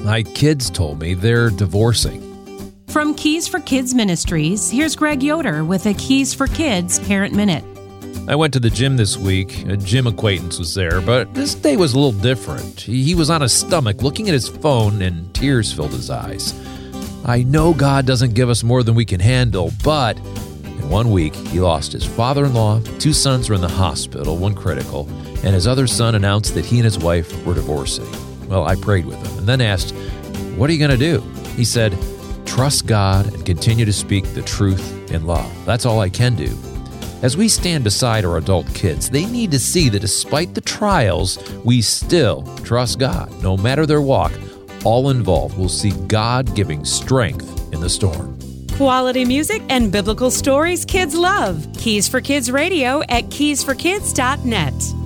My kids told me they're divorcing. From Keys for Kids Ministries, here's Greg Yoder with a Keys for Kids Parent Minute. I went to the gym this week. A gym acquaintance was there, but this day was a little different. He was on his stomach looking at his phone and tears filled his eyes. I know God doesn't give us more than we can handle, but in 1 week, he lost his father-in-law, 2 sons were in the hospital, 1 critical, and his other son announced that he and his wife were divorcing. Well, I prayed with him and then asked, "What are you going to do?" He said, "Trust God and continue to speak the truth in love. That's all I can do." As we stand beside our adult kids, they need to see that despite the trials, we still trust God. No matter their walk, all involved will see God giving strength in the storm. Quality music and biblical stories kids love. Keys for Kids Radio at keysforkids.net.